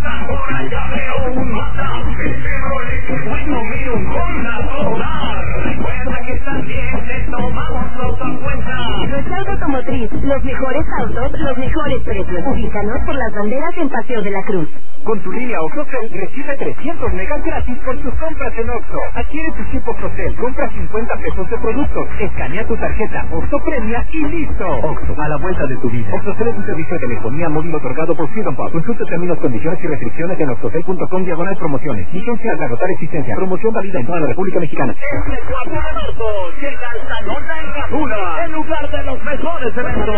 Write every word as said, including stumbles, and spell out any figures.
ahora ya veo un Mazda, el Chevrolet, bueno, mira un Honda Solar. Recuerda que también te tomamos auto en cuenta. Resalto Automotriz, los mejores autos, los mejores precios. Ubícanos por las banderas en Paseo de la Cruz. Con tu línea OXXOCEL recibe trescientos megas gratis por tus compras en Oxxo. Adquiere tu chip OXXOCEL, compra cincuenta pesos de productos, escanea tu tarjeta, Oxxo premia y listo. Oxxo, a la vuelta de tu vida. OXXOCEL es un servicio de telefonía móvil otorgado por Freedom Pop. Consulta términos, condiciones y restricciones en oxxocel punto com diagonal promociones. Vigencia al agotar existencia. Promoción válida en toda la República Mexicana. Este cuatro de marzo llega el Salón de Herradura, en lugar de los mejores eventos.